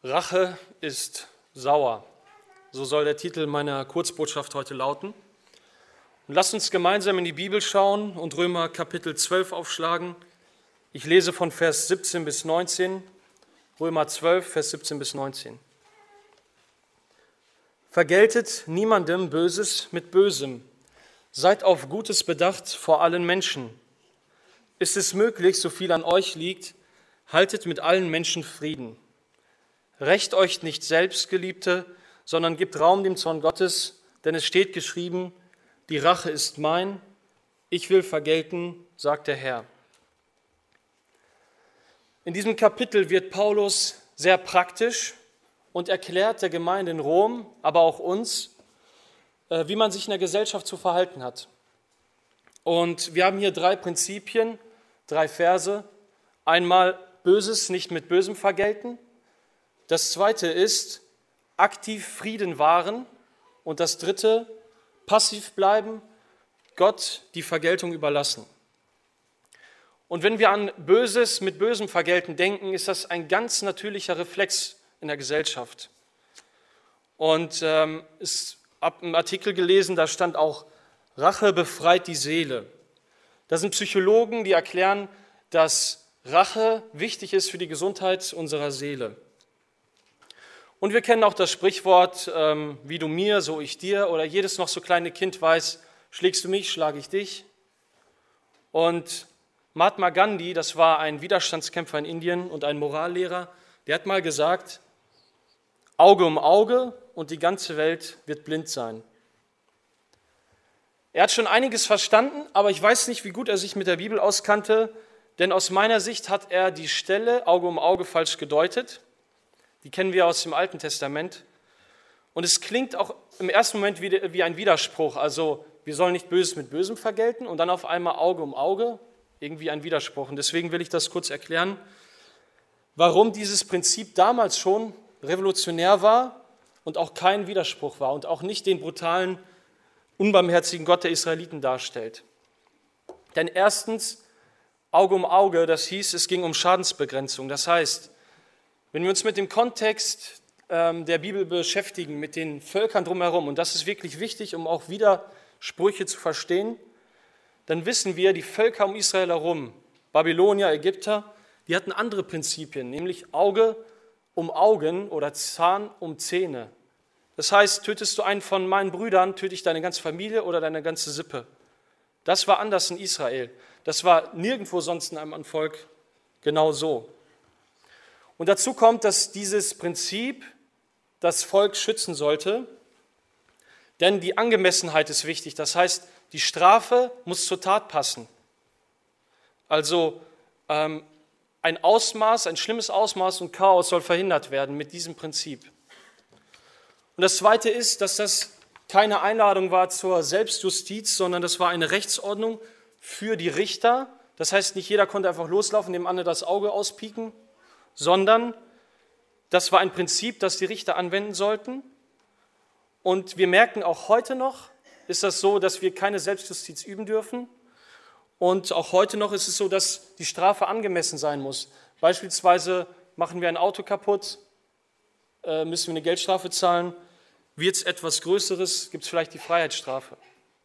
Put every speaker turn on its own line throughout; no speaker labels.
Rache ist sauer. So soll der Titel meiner Kurzbotschaft heute lauten. Und lasst uns gemeinsam in die Bibel schauen und Römer Kapitel 12 aufschlagen. Ich lese von Vers 17 bis 19, Römer 12, Vers 17 bis 19. Vergeltet niemandem Böses mit Bösem. Seid auf Gutes bedacht vor allen Menschen. Ist es möglich, so viel an euch liegt, haltet mit allen Menschen Frieden. Rächt euch nicht selbst, Geliebte, sondern gebt Raum dem Zorn Gottes, denn es steht geschrieben, die Rache ist mein, ich will vergelten, sagt der Herr. In diesem Kapitel wird Paulus sehr praktisch und erklärt der Gemeinde in Rom, aber auch uns, wie man sich in der Gesellschaft zu verhalten hat. Und wir haben hier 3 Prinzipien, 3 Verse. Einmal Böses nicht mit Bösem vergelten. Das zweite ist aktiv Frieden wahren. Und das dritte, passiv bleiben, Gott die Vergeltung überlassen. Und wenn wir an Böses mit Bösem vergelten denken, ist das ein ganz natürlicher Reflex in der Gesellschaft. Und ich habe einen Artikel gelesen, da stand auch, Rache befreit die Seele. Das sind Psychologen, die erklären, dass Rache wichtig ist für die Gesundheit unserer Seele. Und wir kennen auch das Sprichwort, wie du mir, so ich dir, oder jedes noch so kleine Kind weiß, schlägst du mich, schlage ich dich. Und Mahatma Gandhi, das war ein Widerstandskämpfer in Indien und ein Morallehrer, der hat mal gesagt, Auge um Auge und die ganze Welt wird blind sein. Er hat schon einiges verstanden, aber ich weiß nicht, wie gut er sich mit der Bibel auskannte, denn aus meiner Sicht hat er die Stelle Auge um Auge falsch gedeutet. Die kennen wir aus dem Alten Testament. Und es klingt auch im ersten Moment wie ein Widerspruch. Also wir sollen nicht Böses mit Bösem vergelten und dann auf einmal Auge um Auge, irgendwie ein Widerspruch. Und deswegen will ich das kurz erklären, warum dieses Prinzip damals schon revolutionär war und auch kein Widerspruch war und auch nicht den brutalen, unbarmherzigen Gott der Israeliten darstellt. Denn erstens, Auge um Auge, das hieß, es ging um Schadensbegrenzung. Das heißt, wenn wir uns mit dem Kontext der Bibel beschäftigen, mit den Völkern drumherum, und das ist wirklich wichtig, um auch Widersprüche zu verstehen, dann wissen wir, die Völker um Israel herum, Babylonier, Ägypter, die hatten andere Prinzipien, nämlich Auge um Augen oder Zahn um Zähne. Das heißt, tötest du einen von meinen Brüdern, töte ich deine ganze Familie oder deine ganze Sippe. Das war anders in Israel. Das war nirgendwo sonst in einem Volk genau so. Und dazu kommt, dass dieses Prinzip das Volk schützen sollte, denn die Angemessenheit ist wichtig. Das heißt, die Strafe muss zur Tat passen. Also ein schlimmes Ausmaß und Chaos soll verhindert werden mit diesem Prinzip. Und das Zweite ist, dass das keine Einladung war zur Selbstjustiz, sondern das war eine Rechtsordnung für die Richter. Das heißt, nicht jeder konnte einfach loslaufen, dem anderen das Auge auspieken, sondern das war ein Prinzip, das die Richter anwenden sollten. Und wir merken auch heute noch, ist das so, dass wir keine Selbstjustiz üben dürfen. Und auch heute noch ist es so, dass die Strafe angemessen sein muss. Beispielsweise machen wir ein Auto kaputt, müssen wir eine Geldstrafe zahlen. Wird es etwas Größeres, gibt es vielleicht die Freiheitsstrafe.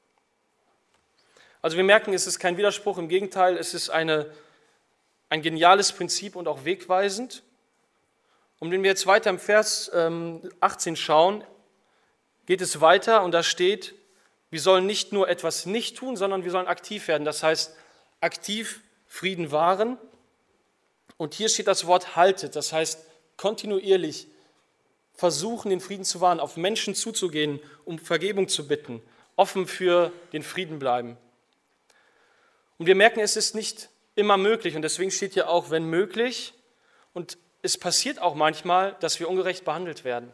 Also wir merken, es ist kein Widerspruch, im Gegenteil, es ist ein geniales Prinzip und auch wegweisend. Und wenn wir jetzt weiter im Vers 18 schauen, geht es weiter und da steht, wir sollen nicht nur etwas nicht tun, sondern wir sollen aktiv werden. Das heißt, aktiv Frieden wahren. Und hier steht das Wort haltet, das heißt kontinuierlich versuchen, den Frieden zu wahren, auf Menschen zuzugehen, um Vergebung zu bitten, offen für den Frieden bleiben. Und wir merken, es ist nicht immer möglich und deswegen steht hier auch, wenn möglich. Und es passiert auch manchmal, dass wir ungerecht behandelt werden.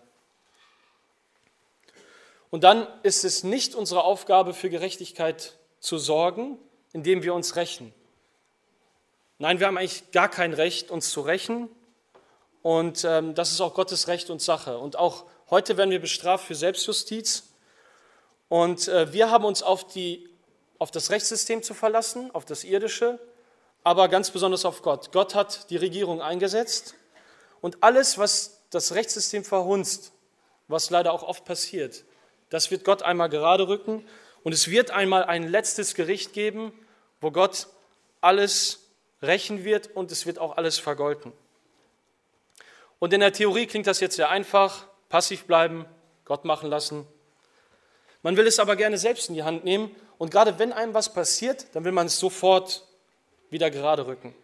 Und dann ist es nicht unsere Aufgabe, für Gerechtigkeit zu sorgen, indem wir uns rächen. Nein, wir haben eigentlich gar kein Recht, uns zu rächen. Und das ist auch Gottes Recht und Sache. Und auch heute werden wir bestraft für Selbstjustiz. Und wir haben uns auf das Rechtssystem zu verlassen, auf das Irdische, aber ganz besonders auf Gott. Gott hat die Regierung eingesetzt und alles, was das Rechtssystem verhunzt, was leider auch oft passiert, das wird Gott einmal gerade rücken und es wird einmal ein letztes Gericht geben, wo Gott alles rächen wird und es wird auch alles vergolten. Und in der Theorie klingt das jetzt sehr einfach, passiv bleiben, Gott machen lassen. Man will es aber gerne selbst in die Hand nehmen und gerade wenn einem was passiert, dann will man es sofort wieder gerade rücken.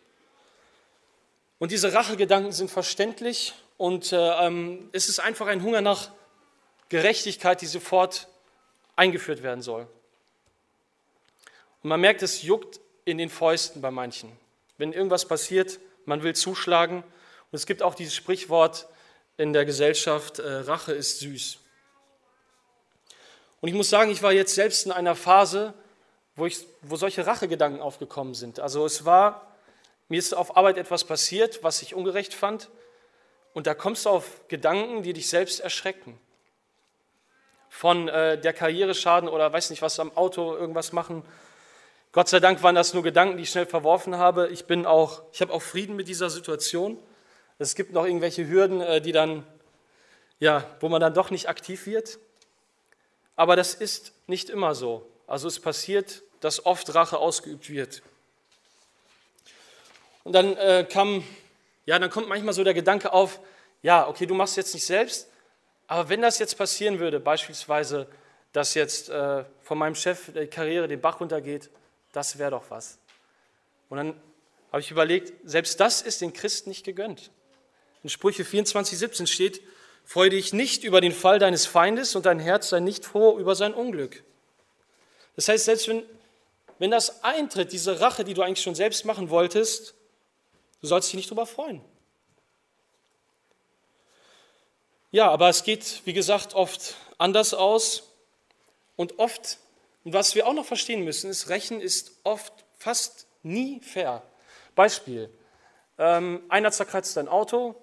Und diese Rachegedanken sind verständlich und es ist einfach ein Hunger nach Gerechtigkeit, die sofort eingeführt werden soll. Und man merkt, es juckt in den Fäusten bei manchen. Wenn irgendwas passiert, man will zuschlagen. Und es gibt auch dieses Sprichwort in der Gesellschaft, Rache ist süß. Und ich muss sagen, ich war jetzt selbst in einer Phase, wo solche Rachegedanken aufgekommen sind. Also mir ist auf Arbeit etwas passiert, was ich ungerecht fand. Und da kommst du auf Gedanken, die dich selbst erschrecken. Von der Karriereschaden oder weiß nicht was am Auto, irgendwas machen. Gott sei Dank waren das nur Gedanken, die ich schnell verworfen habe. Ich habe auch Frieden mit dieser Situation. Es gibt noch irgendwelche Hürden, wo man dann doch nicht aktiv wird. Aber das ist nicht immer so. Also es passiert, dass oft Rache ausgeübt wird. Und dann kommt manchmal so der Gedanke auf, ja, okay, du machst jetzt nicht selbst, aber wenn das jetzt passieren würde, beispielsweise, dass jetzt von meinem Chef die Karriere den Bach runtergeht, das wäre doch was. Und dann habe ich überlegt, selbst das ist den Christen nicht gegönnt. In Sprüche 24,17 steht, freue dich nicht über den Fall deines Feindes und dein Herz sei nicht froh über sein Unglück. Das heißt, selbst wenn das eintritt, diese Rache, die du eigentlich schon selbst machen wolltest, du sollst dich nicht darüber freuen. Ja, aber es geht, wie gesagt, oft anders aus und was wir auch noch verstehen müssen, ist, Rächen ist oft fast nie fair. Beispiel, einer zerkratzt dein Auto,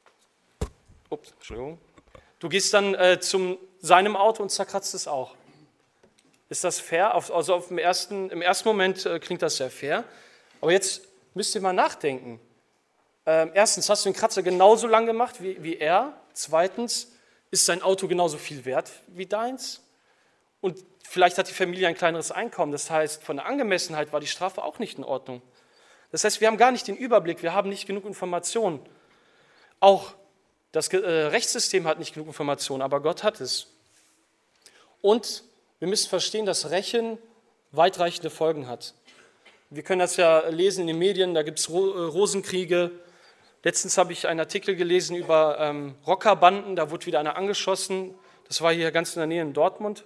du gehst dann zu seinem Auto und zerkratzt es auch. Ist das fair? Im ersten Moment klingt das sehr fair, aber jetzt müsst ihr mal nachdenken. Erstens, hast du den Kratzer genauso lang gemacht wie er? Zweitens, ist sein Auto genauso viel wert wie deins? Und vielleicht hat die Familie ein kleineres Einkommen. Das heißt, von der Angemessenheit war die Strafe auch nicht in Ordnung. Das heißt, wir haben gar nicht den Überblick, wir haben nicht genug Informationen. Auch das Rechtssystem hat nicht genug Informationen, aber Gott hat es. Und wir müssen verstehen, dass Rächen weitreichende Folgen hat. Wir können das ja lesen in den Medien, da gibt es Rosenkriege. Letztens habe ich einen Artikel gelesen über Rockerbanden, da wurde wieder einer angeschossen. Das war hier ganz in der Nähe in Dortmund.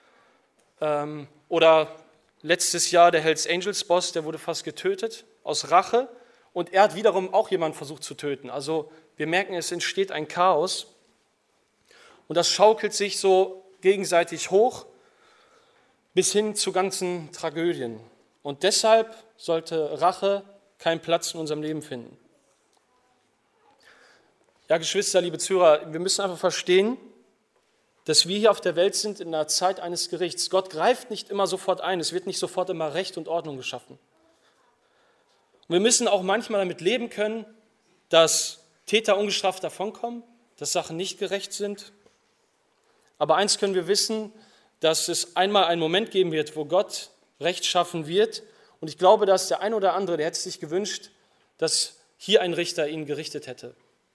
Oder letztes Jahr der Hells Angels Boss, der wurde fast getötet aus Rache. Und er hat wiederum auch jemanden versucht zu töten. Also wir merken, es entsteht ein Chaos. Und das schaukelt sich so gegenseitig hoch bis hin zu ganzen Tragödien. Und deshalb sollte Rache keinen Platz in unserem Leben finden. Ja, Geschwister, liebe Zuhörer, wir müssen einfach verstehen, dass wir hier auf der Welt sind in der Zeit eines Gerichts. Gott greift nicht immer sofort ein, es wird nicht sofort immer Recht und Ordnung geschaffen. Und wir müssen auch manchmal damit leben können, dass Täter ungestraft davonkommen, dass Sachen nicht gerecht sind. Aber eins können wir wissen, dass es einmal einen Moment geben wird, wo Gott Recht schaffen wird. Und ich glaube, dass der ein oder andere, der hätte sich gewünscht, dass hier ein Richter ihn gerichtet hätte.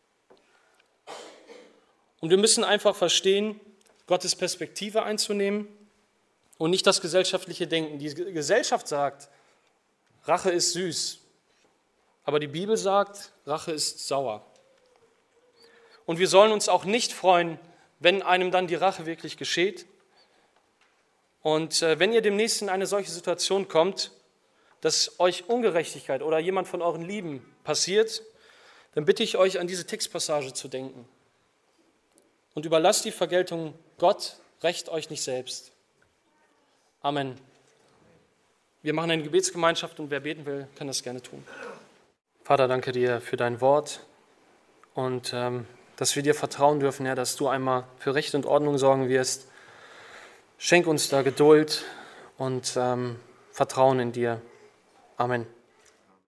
Und wir müssen einfach verstehen, Gottes Perspektive einzunehmen und nicht das gesellschaftliche Denken. Die Gesellschaft sagt, Rache ist süß, aber die Bibel sagt, Rache ist sauer. Und wir sollen uns auch nicht freuen, wenn einem dann die Rache wirklich geschieht. Und wenn ihr demnächst in eine solche Situation kommt, dass euch Ungerechtigkeit oder jemand von euren Lieben passiert, dann bitte ich euch, an diese Textpassage zu denken. Und überlasst die Vergeltung Gott, rächt euch nicht selbst. Amen. Wir machen eine Gebetsgemeinschaft und wer beten will, kann das gerne tun. Vater, danke dir für dein Wort und dass wir dir vertrauen dürfen, Herr, dass du einmal für Recht und Ordnung sorgen wirst. Schenk uns da Geduld und Vertrauen in dir. Amen.